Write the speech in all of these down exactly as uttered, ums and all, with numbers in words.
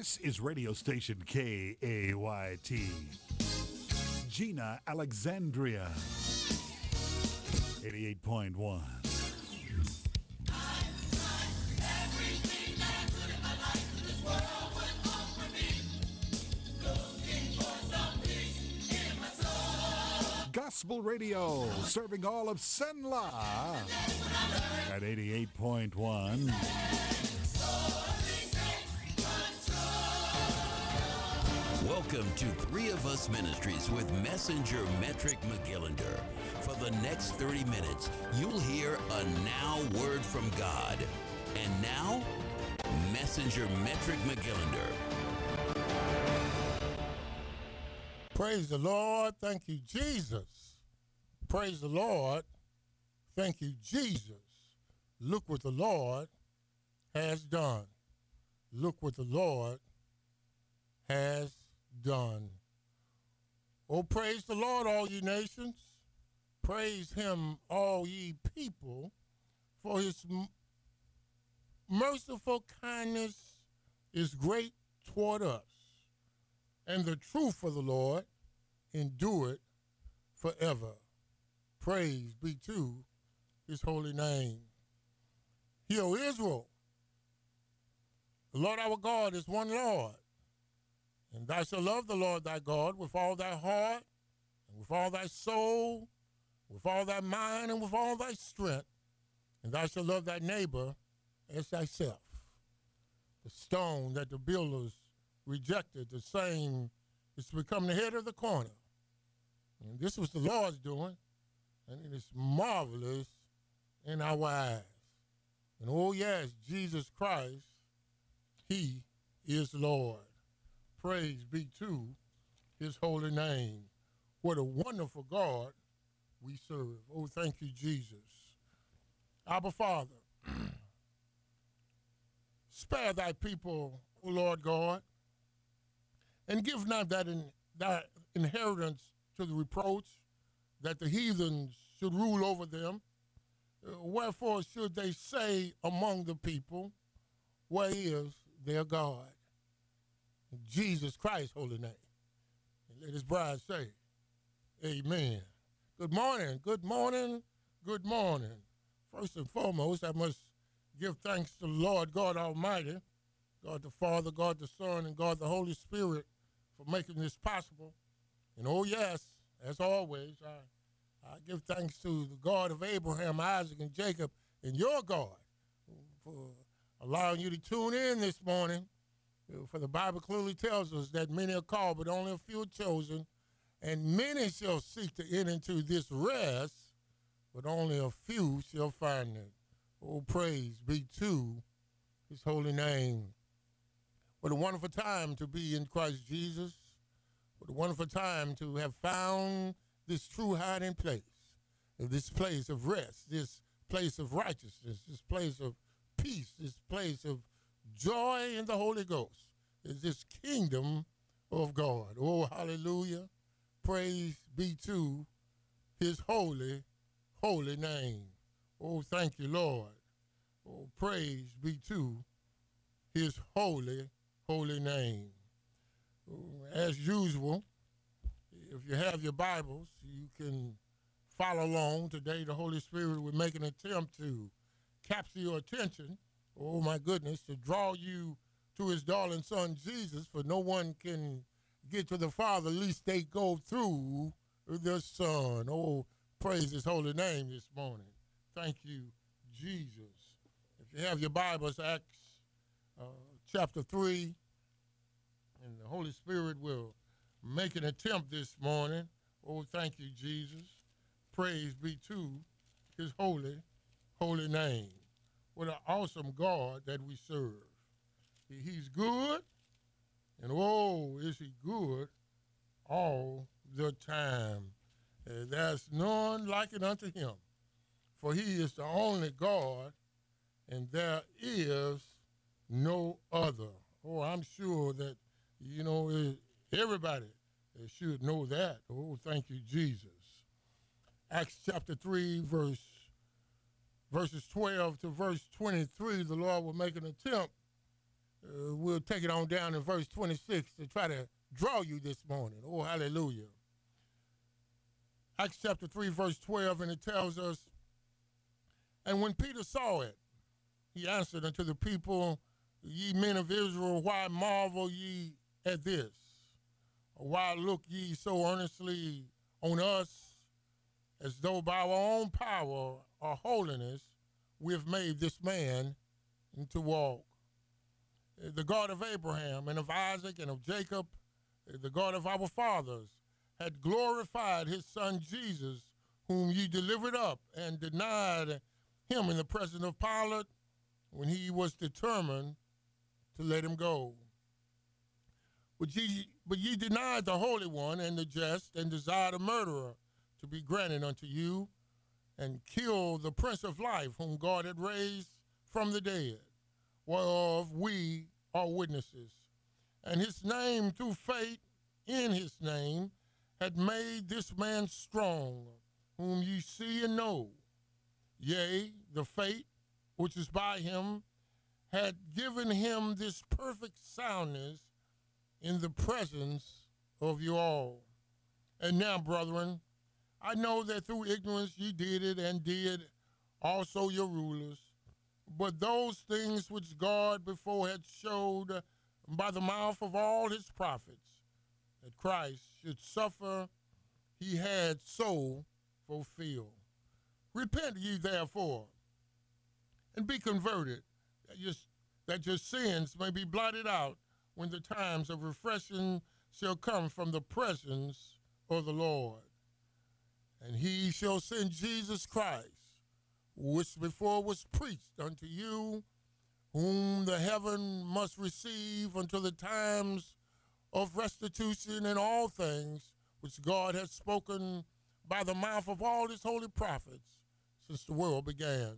This is radio station K A Y T. Gina Alexandria, eighty-eight point one. Gospel Radio, serving all of Senla at eighty-eight point one. Welcome to Three of Us Ministries with Messenger Metric McGillender. For the next thirty minutes, you'll hear a now word from God. And now, Messenger Metric McGillender. Praise the Lord. Thank you, Jesus. Praise the Lord. Thank you, Jesus. Look what the Lord has done. Look what the Lord has done. Oh, praise the Lord, all ye nations. Praise him, all ye people, for his m- merciful kindness is great toward us. And the truth of the Lord endureth forever. Praise be to his holy name. Hear, O Israel, the Lord our God is one Lord. And thou shalt love the Lord thy God with all thy heart, and with all thy soul, with all thy mind, and with all thy strength. And thou shalt love thy neighbor as thyself. The stone that the builders rejected, the same is to become the head of the corner. And this was the Lord's doing, and it is marvelous in our eyes. And oh yes, Jesus Christ, he is Lord. Praise be to his holy name. What a wonderful God we serve. Oh, thank you, Jesus. Abba, Father, spare thy people, O Lord God, and give not that, in, that inheritance to the reproach that the heathens should rule over them. Uh, wherefore should they say among the people, where is their God? In Jesus Christ's holy name. And let his bride say, amen. Good morning, good morning, good morning. First and foremost, I must give thanks to the Lord God Almighty, God the Father, God the Son, and God the Holy Spirit for making this possible. And oh yes, as always, I, I give thanks to the God of Abraham, Isaac, and Jacob, and your God for allowing you to tune in this morning. For the Bible clearly tells us that many are called, but only a few are chosen, and many shall seek to enter into this rest, but only a few shall find it. Oh, praise be to his holy name. What a wonderful time to be in Christ Jesus. What a wonderful time to have found this true hiding place, this place of rest, this place of righteousness, this place of peace, this place of joy in the Holy Ghost, is this kingdom of God. Oh, hallelujah. Praise be to his holy, holy name. Oh, thank you, Lord. Oh, praise be to his holy, holy name. As usual, if you have your Bibles, you can follow along. Today, the Holy Spirit will make an attempt to capture your attention, oh my goodness, to draw you to his darling son, Jesus, for no one can get to the Father, least they go through the Son. Oh, praise his holy name this morning. Thank you, Jesus. If you have your Bibles, Acts uh, chapter three, and the Holy Spirit will make an attempt this morning. Oh, thank you, Jesus. Praise be to his holy, holy name. What an awesome God that we serve. He's good, and oh, is he good all the time. Uh, there's none like it unto him, for he is the only God, and there is no other. Oh, I'm sure that, you know, everybody should know that. Oh, thank you, Jesus. Acts chapter three, verse verses twelve to verse twenty-three, the Lord will make an attempt Uh, we'll take it on down in verse twenty-six to try to draw you this morning. Oh, hallelujah. Acts chapter three, verse twelve, and it tells us, and when Peter saw it, he answered unto the people, ye men of Israel, why marvel ye at this? Or why look ye so earnestly on us, as though by our own power or holiness we have made this man to walk? The God of Abraham and of Isaac and of Jacob, the God of our fathers, had glorified his son Jesus, whom ye delivered up and denied him in the presence of Pilate when he was determined to let him go. But ye, but ye denied the Holy One and the just, and desired a murderer to be granted unto you, and killed the Prince of Life, whom God had raised from the dead, whereof we are witnesses. And his name, through faith in his name, had made this man strong, whom ye see and know. Yea, the faith which is by him had given him this perfect soundness in the presence of you all. And now, brethren, I know that through ignorance ye did it, and did also your rulers. But those things which God before had showed by the mouth of all his prophets, that Christ should suffer, he had so fulfilled. Repent ye therefore, and be converted, that your, that your sins may be blotted out, when the times of refreshing shall come from the presence of the Lord. And he shall send Jesus Christ, which before was preached unto you, whom the heaven must receive until the times of restitution in all things, which God has spoken by the mouth of all his holy prophets since the world began.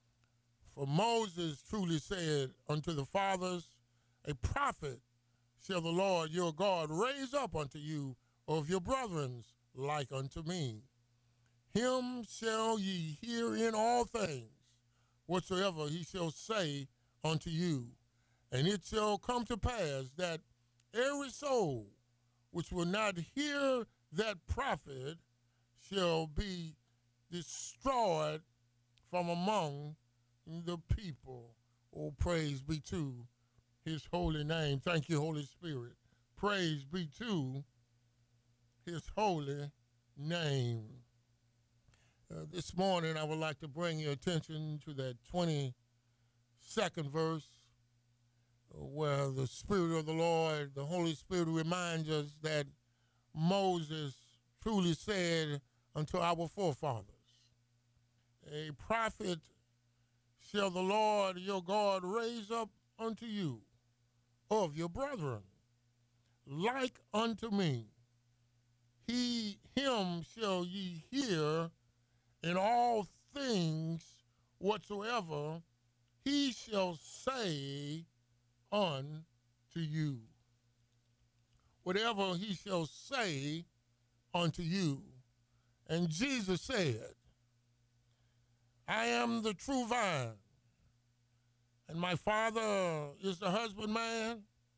For Moses truly said unto the fathers, a prophet shall the Lord your God raise up unto you of your brethren like unto me. Him shall ye hear in all things, whatsoever he shall say unto you. And it shall come to pass that every soul which will not hear that prophet shall be destroyed from among the people. Oh, praise be to his holy name. Thank you, Holy Spirit. Praise be to his holy name. Uh, this morning, I would like to bring your attention to that twenty-second verse, uh, where the Spirit of the Lord, the Holy Spirit, reminds us that Moses truly said unto our forefathers, a prophet shall the Lord your God raise up unto you of your brethren, like unto me. He, him shall ye hear in all things whatsoever he shall say unto you. Whatever he shall say unto you. And Jesus said, I am the true vine, and my Father is the husbandman.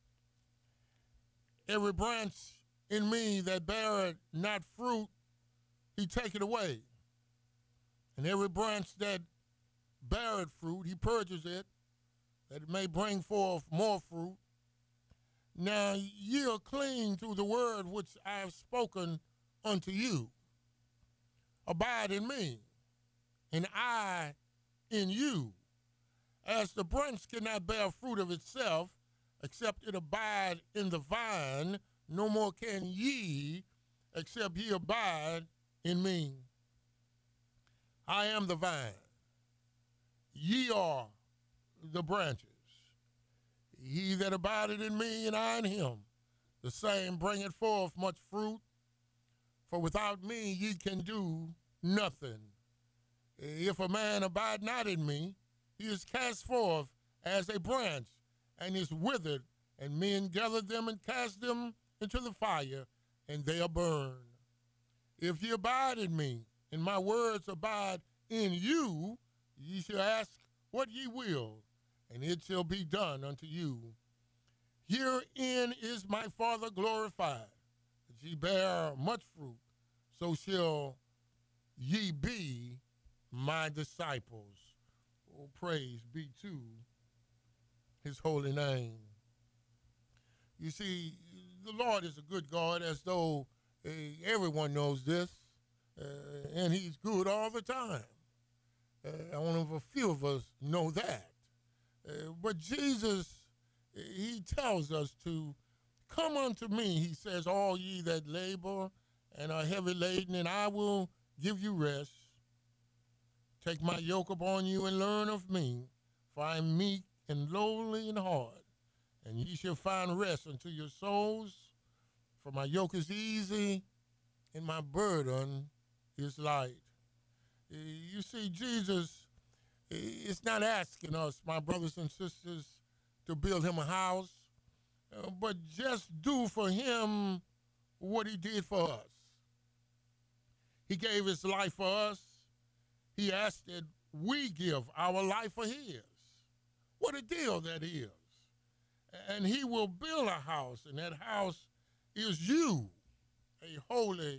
Every branch in me that beareth not fruit, he taketh away. And every branch that beareth fruit, he purges it, that it may bring forth more fruit. Now ye are clean through the word which I have spoken unto you. Abide in me, and I in you. As the branch cannot bear fruit of itself, except it abide in the vine, no more can ye, except ye abide in me. I am the vine, ye are the branches. He that abideth in me, and I in him, the same bringeth forth much fruit. For without me ye can do nothing. If a man abide not in me, he is cast forth as a branch, and is withered, and men gather them and cast them into the fire, and they are burned. If ye abide in me, and my words abide in you, ye shall ask what ye will, and it shall be done unto you. Herein is my Father glorified, that ye bear much fruit, so shall ye be my disciples. Oh, praise be to his holy name. You see, the Lord is a good God, as though uh, everyone knows this, uh, and he's good all the time. Uh, I wonder if a few of us know that. Uh, but Jesus, he tells us to come unto me, he says, all ye that labor and are heavy laden, and I will give you rest. Take my yoke upon you and learn of me, for I am meek and lowly in heart, and ye shall find rest unto your souls. For my yoke is easy and my burden is light. You see, Jesus is not asking us, my brothers and sisters, to build him a house, uh, but just do for him what he did for us. He gave his life for us. He asked that we give our life for his. What a deal that is. And he will build a house, and that house is you, a holy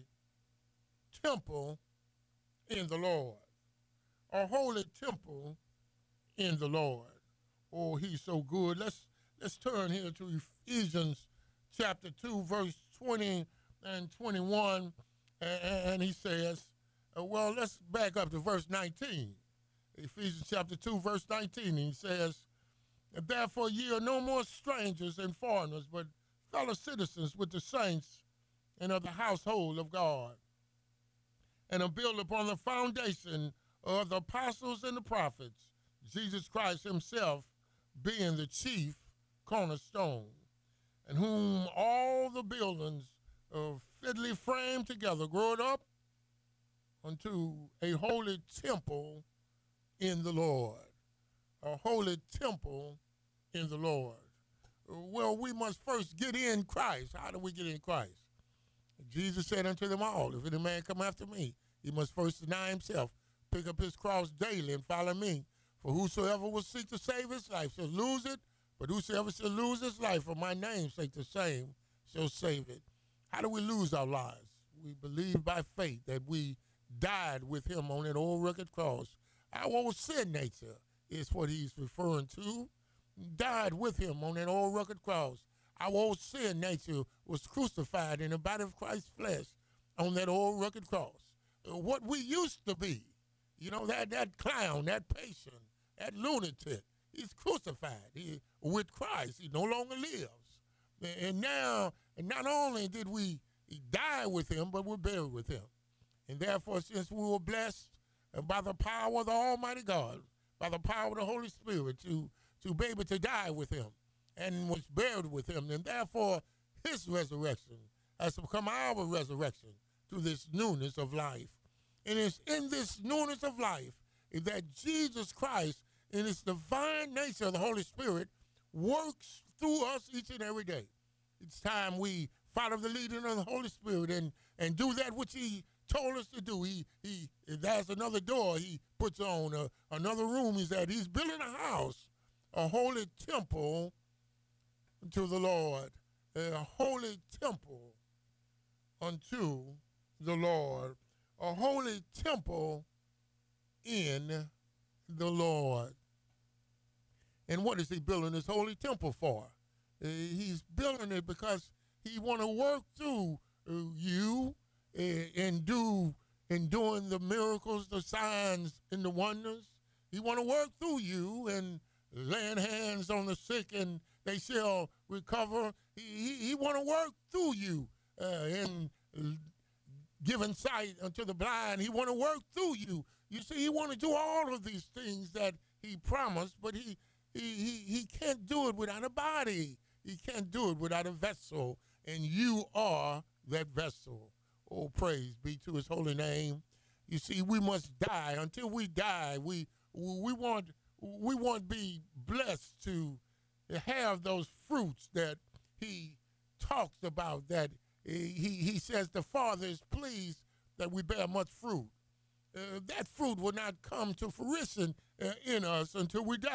temple in the Lord. A holy temple in the Lord. Oh, he's so good. Let's let's turn here to Ephesians chapter two, verse twenty and twenty-one. And, and he says, uh, well, let's back up to verse nineteen. Ephesians chapter two, verse nineteen. He says, therefore ye are no more strangers and foreigners, but fellow citizens with the saints and of the household of God, and are built upon the foundation of the apostles and the prophets, Jesus Christ himself being the chief cornerstone, and whom all the buildings are fitly framed together, growing up unto a holy temple in the Lord. A holy temple in the Lord. Well, we must first get in Christ. How do we get in Christ? Jesus said unto them all, if any man come after me, he must first deny himself, pick up his cross daily and follow me. For whosoever will seek to save his life shall lose it, but whosoever shall lose his life for my name's sake, the same shall save it. How do we lose our lives? We believe by faith that we died with him on that old rugged cross. Our old sin nature is what he's referring to. Died with him on that old rugged cross. Our old sin nature was crucified in the body of Christ's flesh on that old rugged cross. What we used to be, you know, that, that clown, that patient, that lunatic, he's crucified he, with Christ. He no longer lives. And now, and not only did we die with him, but we're buried with him. And therefore, since we were blessed by the power of the Almighty God, by the power of the Holy Spirit, to, to be able to die with him and was buried with him, and therefore his resurrection has become our resurrection to this newness of life. And it's in this newness of life that Jesus Christ, in his divine nature of the Holy Spirit, works through us each and every day. It's time we follow the leading of the Holy Spirit and, and do that which he told us to do. He, he, there's another door he puts on, uh, another room he's at. He's building a house, a holy temple to the Lord, a holy temple unto the Lord, a holy temple in the Lord. And what is he building this holy temple for? Uh, he's building it because he want to work through uh, you uh, and do and doing the miracles, the signs, and the wonders. He want to work through you and laying hands on the sick and they shall recover. He, he, he want to work through you uh, and giving sight unto the blind. He want to work through you. You see, he want to do all of these things that he promised, but he, he, he, he can't do it without a body. He can't do it without a vessel, and you are that vessel. Oh, praise be to his holy name. You see, we must die. Until we die, we we want we want to be blessed to have those fruits that he talks about, that he, he says the Father is pleased that we bear much fruit. Uh, that fruit will not come to fruition uh, in us until we die.